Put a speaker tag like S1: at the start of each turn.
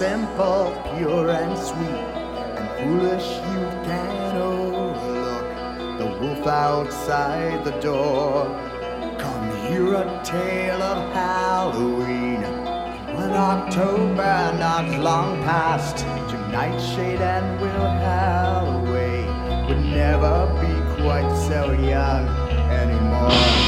S1: Simple, pure and sweet, and foolish youth can overlook the wolf outside the door. Come hear a tale of Halloween, when October not long past, to Nightshade and Will Halloway would never be quite so young anymore.